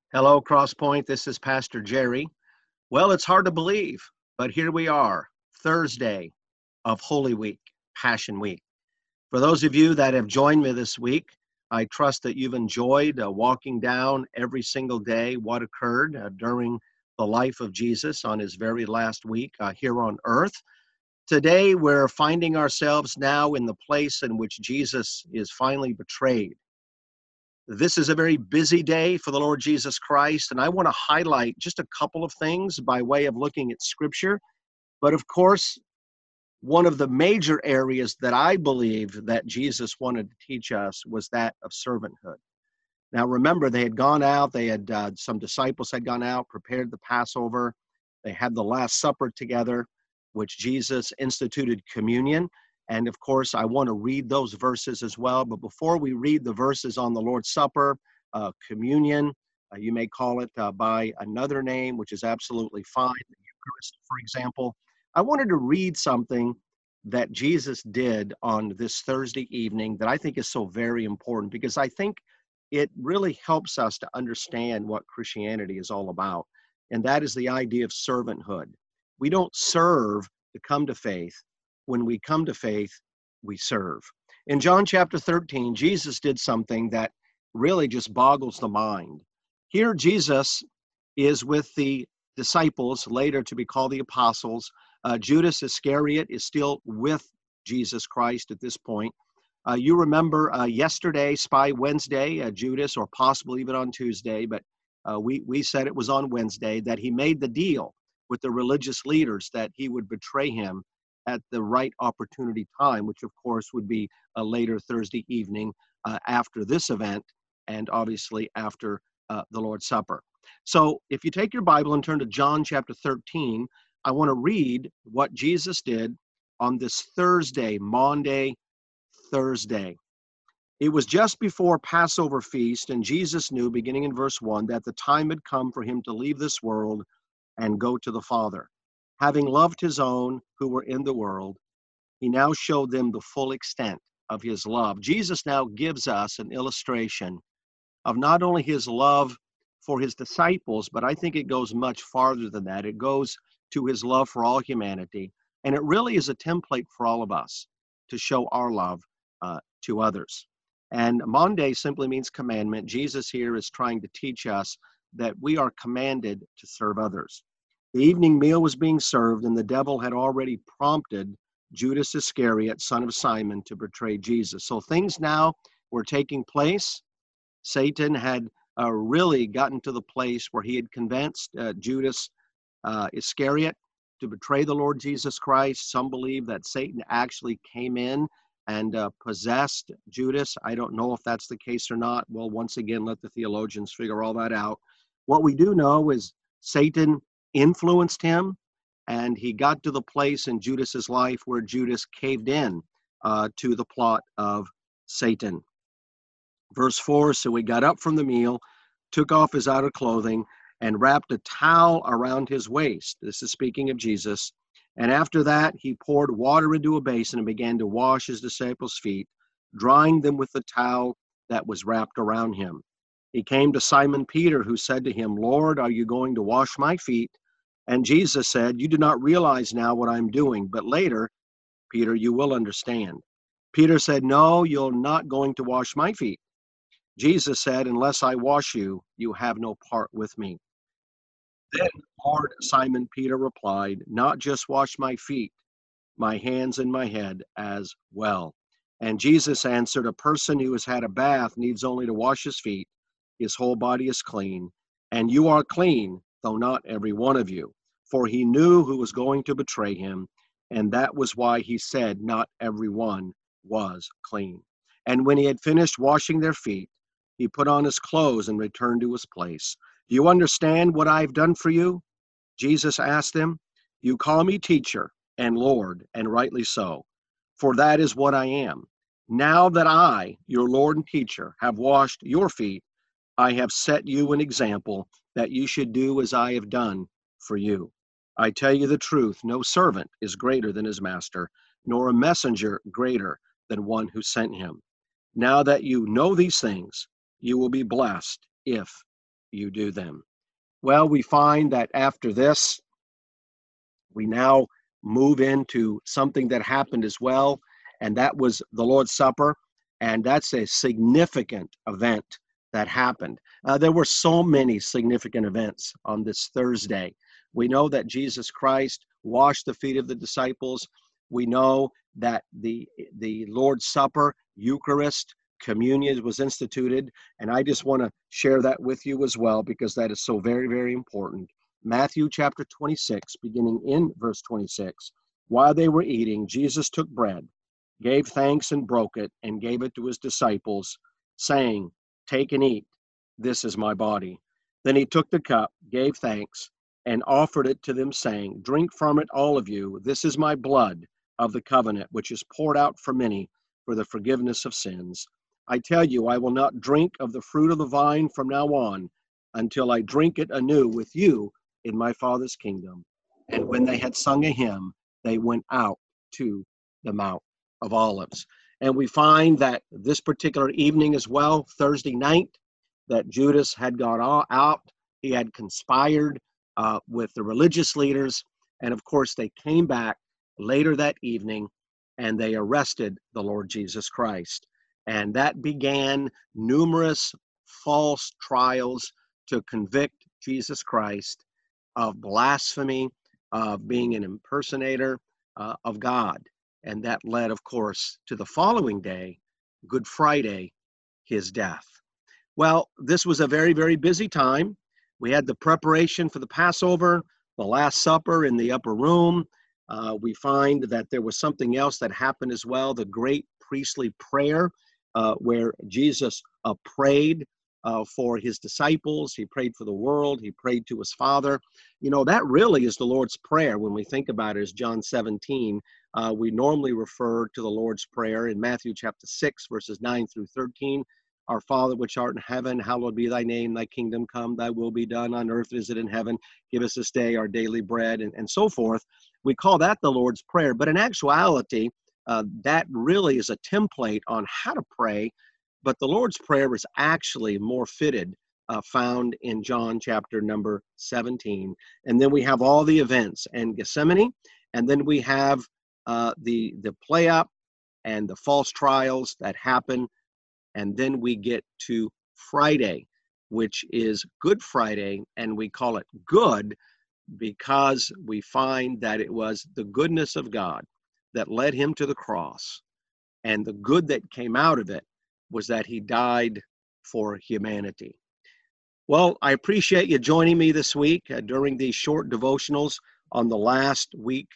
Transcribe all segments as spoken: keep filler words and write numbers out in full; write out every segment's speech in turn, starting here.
Hello, Crosspoint. This is Pastor Jerry. Well, it's hard to believe, but here we are, Thursday of Holy Week, Passion Week. For those of you that have joined me this week, I trust that you've enjoyed uh, walking down every single day what occurred uh, during the life of Jesus on his very last week uh, here on earth. Today, we're finding ourselves now in the place in which Jesus is finally betrayed. This is a very busy day for the Lord Jesus Christ, and I want to highlight just a couple of things by way of looking at Scripture. But of course, one of the major areas that I believe that Jesus wanted to teach us was that of servanthood. Now, remember, they had gone out, they had, uh, some disciples had gone out, prepared the Passover, they had the Last Supper together, which Jesus instituted communion. And of course, I want to read those verses as well. But before we read the verses on the Lord's Supper, uh, communion, uh, you may call it uh, by another name, which is absolutely fine, the Eucharist, for example. I wanted to read something that Jesus did on this Thursday evening that I think is so very important because I think it really helps us to understand what Christianity is all about. And that is the idea of servanthood. We don't serve to come to faith. When we come to faith, we serve. In John chapter thirteen, Jesus did something that really just boggles the mind. Here, Jesus is with the disciples, later to be called the apostles. Uh, Judas Iscariot is still with Jesus Christ at this point. Uh, you remember uh, yesterday, Spy Wednesday, uh, Judas, or possibly even on Tuesday, but uh, we, we said it was on Wednesday, that he made the deal with the religious leaders that he would betray him at the right opportunity time, which of course would be a later Thursday evening uh, after this event and obviously after uh, the Lord's Supper. So if you take your Bible and turn to John chapter thirteen, I want to read what Jesus did on this Thursday, Maundy Thursday. It was just before Passover feast, and Jesus knew, beginning in verse one, that the time had come for him to leave this world and go to the Father. Having loved his own who were in the world, he now showed them the full extent of his love. Jesus now gives us an illustration of not only his love for his disciples, but I think it goes much farther than that. It goes to his love for all humanity, and it really is a template for all of us to show our love uh, to others. And Maundy simply means commandment. Jesus here is trying to teach us that we are commanded to serve others. The evening meal was being served, and the devil had already prompted Judas Iscariot, son of Simon, to betray Jesus. So things now were taking place. Satan had uh, really gotten to the place where he had convinced uh, Judas uh, Iscariot to betray the Lord Jesus Christ. Some believe that Satan actually came in and uh, possessed Judas. I don't know if that's the case or not. Well, once again, let the theologians figure all that out. What we do know is Satan influenced him, and he got to the place in Judas's life where Judas caved in uh, to the plot of Satan. Verse four, so he got up from the meal, took off his outer clothing, and wrapped a towel around his waist. This is speaking of Jesus. And after that, he poured water into a basin and began to wash his disciples' feet, drying them with the towel that was wrapped around him. He came to Simon Peter, who said to him, Lord, are you going to wash my feet? And Jesus said, you do not realize now what I'm doing, but later, Peter, you will understand. Peter said, no, you're not going to wash my feet. Jesus said, unless I wash you, you have no part with me. Then Lord, Simon Peter replied, not just wash my feet, my hands and my head as well. And Jesus answered, a person who has had a bath needs only to wash his feet. His whole body is clean. And you are clean, though not every one of you. For he knew who was going to betray him, and that was why he said not every one was clean. And when he had finished washing their feet, he put on his clothes and returned to his place. Do you understand what I've done for you? Jesus asked them. You call me teacher and Lord, and rightly so, for that is what I am. Now that I, your Lord and teacher, have washed your feet, I have set you an example that you should do as I have done for you. I tell you the truth, no servant is greater than his master, nor a messenger greater than one who sent him. Now that you know these things, you will be blessed if you do them. Well, we find that after this, we now move into something that happened as well, and that was the Lord's Supper. And that's a significant event that happened. Uh, there were so many significant events on this Thursday. We know that Jesus Christ washed the feet of the disciples. We know that the, the Lord's Supper, Eucharist, communion was instituted. And I just want to share that with you as well, because that is so very, very important. Matthew chapter twenty-six, beginning in verse twenty-six. While they were eating, Jesus took bread, gave thanks and broke it, and gave it to his disciples, saying, "Take and eat. This is my body." Then he took the cup, gave thanks, and offered it to them, saying, "Drink from it, all of you. This is my blood of the covenant, which is poured out for many for the forgiveness of sins. I tell you, I will not drink of the fruit of the vine from now on until I drink it anew with you in my Father's kingdom." And when they had sung a hymn, they went out to the Mount of Olives. And we find that this particular evening as well, Thursday night, that Judas had gone out. He had conspired uh, with the religious leaders. And of course, they came back later that evening and they arrested the Lord Jesus Christ. And that began numerous false trials to convict Jesus Christ of blasphemy, of being an impersonator uh, of God. And that led, of course, to the following day, Good Friday, his death. Well, this was a very, very busy time. We had the preparation for the Passover, the Last Supper in the upper room. Uh, we find that there was something else that happened as well, the great priestly prayer, uh, where Jesus uh, prayed uh, for his disciples. He prayed for the world. He prayed to his Father. You know, that really is the Lord's Prayer when we think about it, as John seventeen. Uh, we normally refer to the Lord's Prayer in Matthew chapter six, verses nine through thirteen. Our Father, which art in heaven, hallowed be thy name, thy kingdom come, thy will be done on earth as it in heaven. Give us this day our daily bread, and, and so forth. We call that the Lord's Prayer. But in actuality, uh, that really is a template on how to pray. But the Lord's Prayer is actually more fitted, uh, found in John chapter number seventeen. And then we have all the events in Gethsemane, and then we have uh, the, the play up and the false trials that happen. And then we get to Friday, which is Good Friday, and we call it good because we find that it was the goodness of God that led him to the cross. And the good that came out of it was that he died for humanity. Well, I appreciate you joining me this week uh, during these short devotionals on the last week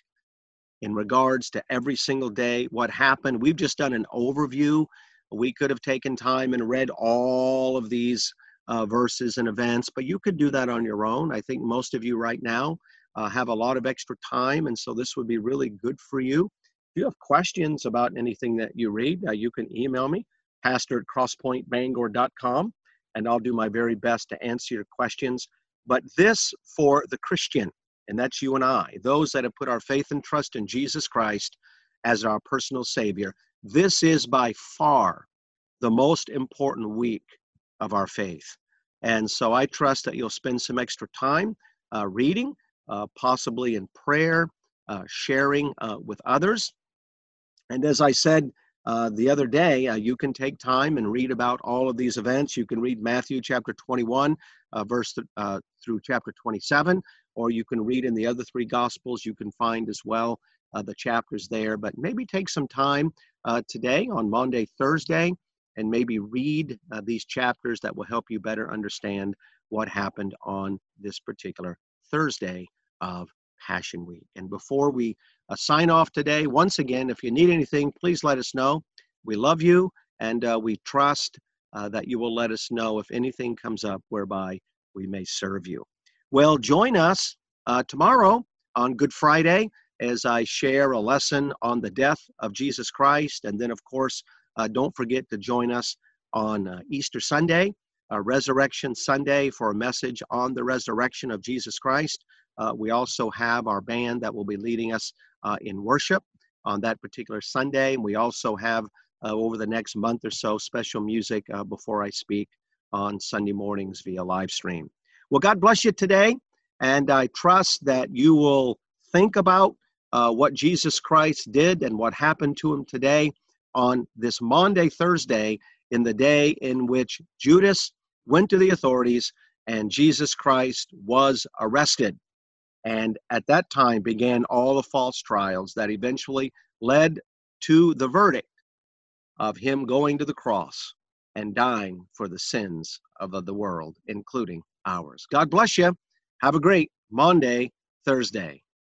in regards to every single day, what happened. We've just done an overview. We could have taken time and read all of these uh, verses and events, but you could do that on your own. I think most of you right now uh, have a lot of extra time, and so this would be really good for you. If you have questions about anything that you read, uh, you can email me, pastor at crosspoint bangor dot com, and I'll do my very best to answer your questions. But this for the Christian, and that's you and I, those that have put our faith and trust in Jesus Christ as our personal Savior. This is by far the most important week of our faith. And so I trust that you'll spend some extra time uh, reading, uh, possibly in prayer, uh, sharing uh, with others. And as I said uh, the other day, uh, you can take time and read about all of these events. You can read Matthew chapter twenty-one, uh, verse th- uh, through chapter twenty-seven, or you can read in the other three Gospels. You can find as well uh, the chapters there. But maybe take some time uh, today on Monday, Thursday, and maybe read uh, these chapters that will help you better understand what happened on this particular Thursday of Passion Week. And before we uh, sign off today, once again, if you need anything, please let us know. We love you, and uh, we trust uh, that you will let us know if anything comes up whereby we may serve you. Well, join us uh, tomorrow on Good Friday as I share a lesson on the death of Jesus Christ. And then, of course, uh, don't forget to join us on uh, Easter Sunday, uh, Resurrection Sunday, for a message on the resurrection of Jesus Christ. Uh, we also have our band that will be leading us uh, in worship on that particular Sunday. And we also have, uh, over the next month or so, special music uh, before I speak on Sunday mornings via live stream. Well, God bless you today, and I trust that you will think about uh, what Jesus Christ did and what happened to him today on this Maundy Thursday, in the day in which Judas went to the authorities and Jesus Christ was arrested. And at that time began all the false trials that eventually led to the verdict of him going to the cross and dying for the sins of the world, including ours. God bless you. Have a great Maundy Thursday.